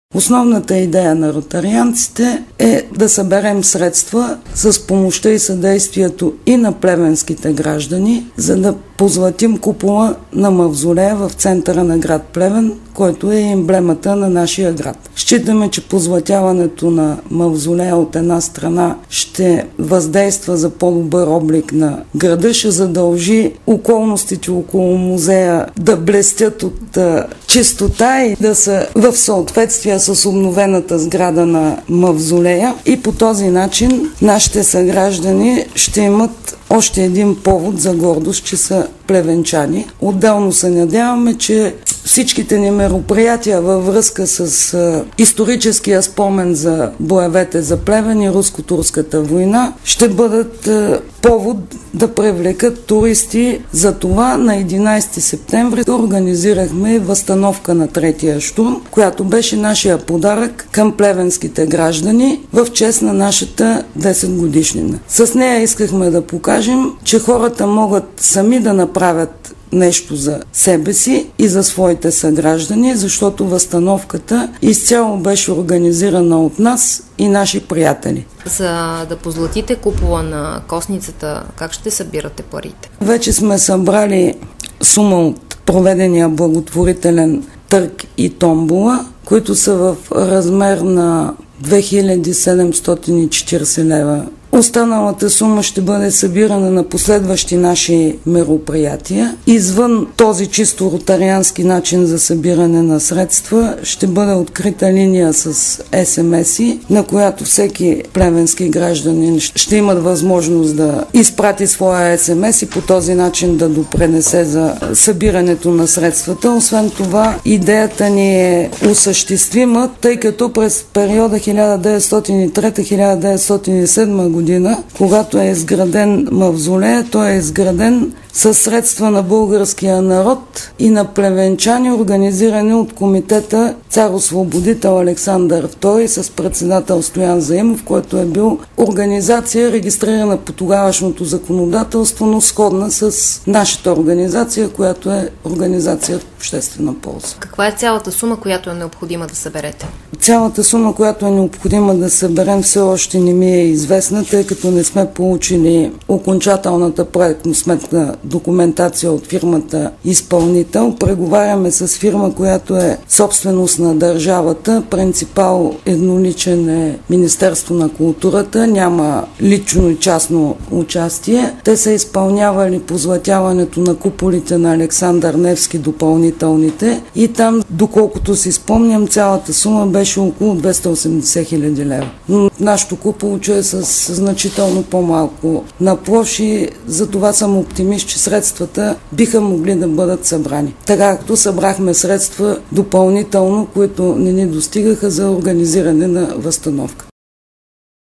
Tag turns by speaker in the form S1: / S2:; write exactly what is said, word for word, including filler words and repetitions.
S1: Основната идея на ротарианците е да съберем средства с помощта и съдействието и на плевенските граждани, за да позлатим купола на мавзолея в центъра на град Плевен, който е емблемата на нашия град. Считаме, че позлатяването на мавзолея от една страна ще въздейства за по-добър облик на града, ще задължи околностите около музея да блестят от а, чистота и да са в съответствие с обновената сграда на мавзолея, и по този начин нашите съграждани ще имат още един повод за гордост, че са плевенчани. Отделно се надяваме, че всичките ни мероприятия във връзка с а, историческия спомен за боевете за Плевен и руско-турската война ще бъдат а, повод да привлекат туристи. За това на единайсети септември организирахме възстановка на третия щурм, която беше нашия подарък към плевенските граждани в чест на нашата десет годишнина. С нея искахме да покажем, че хората могат сами да направят нещо за себе си и за своите съграждани, защото възстановката изцяло беше организирана от нас и наши приятели.
S2: За да позлатите купола на костницата, как ще събирате парите?
S1: Вече сме събрали сума от проведения благотворителен търг и томбола, които са в размер на две хиляди седемстотин и четирийсет лева. Останалата сума ще бъде събирана на последващи наши мероприятия. Извън този чисто ротариански начин за събиране на средства ще бъде открита линия с ес ем ес-и, на която всеки плевенски гражданин ще имат възможност да изпрати своя ес ем ес и по този начин да допренесе за събирането на средствата. Освен това, идеята ни е осъществима, тъй като през периода хиляда деветстотин и трета - хиляда деветстотин и седма година, когато е изграден мавзолея, той е изграден със средства на българския народ и на плевенчани, организирани от комитета Цар-освободител Александър втори с председател Стоян Заимов, който е бил организация, регистрирана по тогавашното законодателство, но сходна с нашата организация, която е организация в обществена полза.
S2: Каква е цялата сума, която е необходима да съберете?
S1: Цялата сума, която е необходима да съберем, все още не ми е известна, тъй като не сме получили окончателната проектно-сметна документация от фирмата изпълнител. Преговаряме с фирма, която е собственост на държавата. Принципал едноличен е Министерство на културата. Няма лично и частно участие. Те са изпълнявали позлатяването на куполите на Александър Невски, допълнителните, и там, доколкото си спомням, цялата сума беше около двеста и осемдесет хиляди лева. Но нашето куполче е с значително по-малко на площ и за това съм оптимист, че средствата биха могли да бъдат събрани. Така както събрахме средства допълнително, които не ни достигаха за организиране на възстановка.